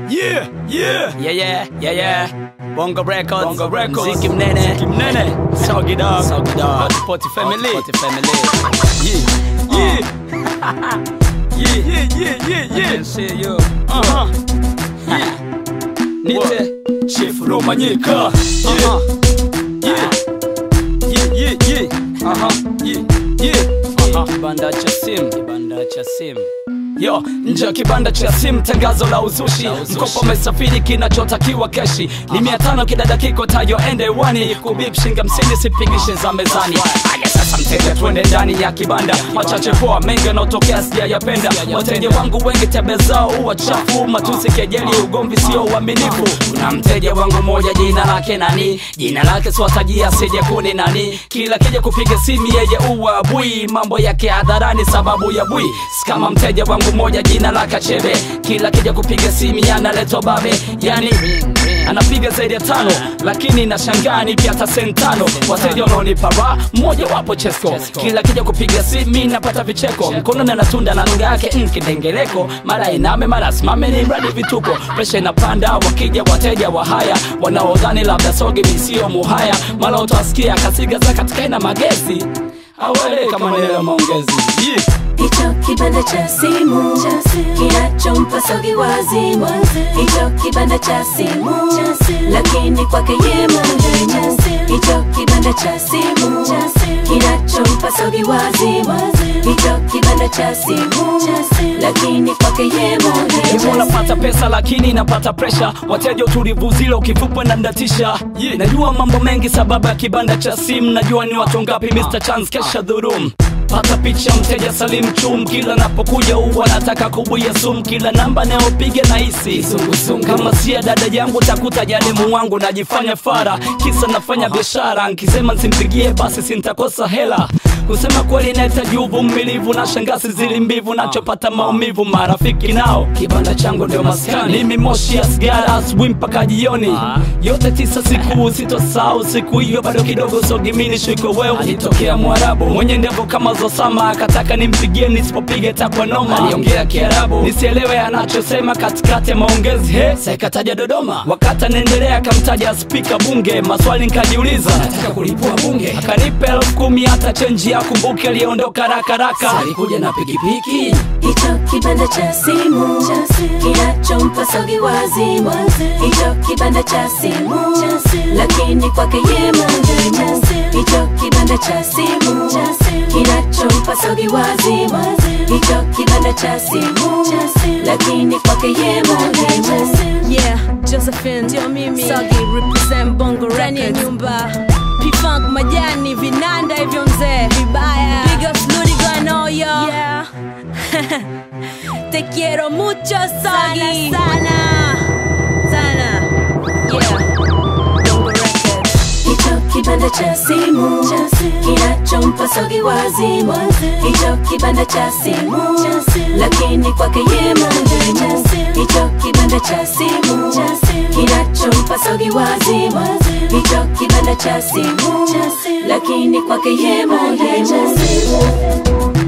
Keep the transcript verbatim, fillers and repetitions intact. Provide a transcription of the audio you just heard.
Yeah, yeah, Yeah, yeah, yeah, yeah. Bongo Records, Bongo Records. Ziki Mnene, Ziki Mnene, Soggy Dog, Soggy Dog, Potty Family, Potty Family. Yeah, yeah, yeah, yeah, yeah, yeah, I yeah. can see you. Uh-huh. Yeah. Nite, Chief Romanyika. uh-huh, Yeah, yeah, yeah, yeah. uh-huh, Yeah, yeah. uh-huh. Kibanda cha sim, kibanda cha sim. Yo, nje ya kibanda cha simu tangazo la uzushi. Mkopo umesafiri kinachotakiwa keshi ni mia tano kila dakika tayo ende wani. Kubip shinga msini sipigishe za mezani. Aya sasa mteja tuende ndani ya kibanda. Machache poa mengi yanayotokea sijayapenda. Wateja wangu wengi tebe zao huwa chafu. Matusi kejeli ugomvi sio uaminifu. Kuna mteja wangu moja jina lake nani? Jina lake swatajia sije kuni nani. Kila kija kupiga simu yeye uwa bui. Mambo yake hadharani sababu ya bui. Kama mteja wangu moja jina la Kachebe, kila kija kupiga simu yanaletwa babe. Yani anapiga zaidi ya tano, lakini nashangaa ni pia hata sentano. Wateja wanaonipa raha, mmoja wapo Chesko. Kila kija kupiga simu napata vicheko. Mkono na natunda na lugha yake nkidengeleko. Mara iname mara simame ni mradi vituko. Presha inapanda wakija wateja wa haya, wanaodhani labda sogi misio muhaya. Mara utawasikia kasiga za katika ina magezi awele kama nela maongezi. Yeah. Hicho kibanda cha simu kinachompa Soggy wazimu. Hicho kibanda cha simu lakini kwake ye muhimu. Hicho kibanda cha simu kinachompa Soggy wazimu. Hicho kibanda cha simu lakini kwake ye muhimu. Napata pesa lakini napata pressure. Wateja utulivu zile ukifupwa na ndatisha. Yeah. Najua mambo mengi sababu ya kibanda cha simu. Najua ni watu ngapi mister Chance kesha dhurum. Pata picha mteja Salim Chum. Kila napokuja uwa nataka kubuya sum. Kila namba naopiga na hisi kama siya dada yangu takuta jademu wangu. Najifanya fara kisa nafanya biashara. Nkisema nsimpigie basi sintakosa hela. Kusema kweli nahitaji uvumilivu na shangazi zili mbivu. Nachopata maumivu marafiki nao kibanda changu ndio maskani. Mimi moshi ya sigara asubuhi mpaka jioni. Yote tisa siku sitosahau siku hiyo bado kidogo Soggy mini shiko wewe. Alitokea Mwarabu mwenye ndevu kama Zosama. Akataka nimpigie nisipopiga takwa noma. Aliongea Kiarabu nisielewe anachosema katikati ya maongezi. He sekataja Dodoma. Wakati anaendelea akamtaja speaker bunge. Maswali nikajiuliza nataka kulipua bunge. Akanipa elfu kumi hata chenji ya kumbuke. Aliondoka raka raka alikuja na pikipiki. Hicho kibanda cha simu kinachompa Soggy wazimu. Hicho kibanda cha simu lakini kwake ye muhimu. Hicho kibanda cha simu kinachompa Soggy wazimu. Hicho kibanda cha simu lakini kwake ye muhimu. Yeah, Josephine ndio mimi. Soggy represent Bongo Records. Nyumba P-Funk majani vinanda hivyo mzee vibaya. Big ups Ludigo no yo. Yeah. Te quiero mucho Soggy. Sana sana. Yeah. Bongo Records. Hicho kibanda cha simu kinachompa Soggy wazimu. Hicho kibanda cha simu lakini kwake ye muhimu. Hicho kibanda cha simu kinachompa Soggy wazimu. Hicho kibanda cha simu lakini kwake ye muhimu.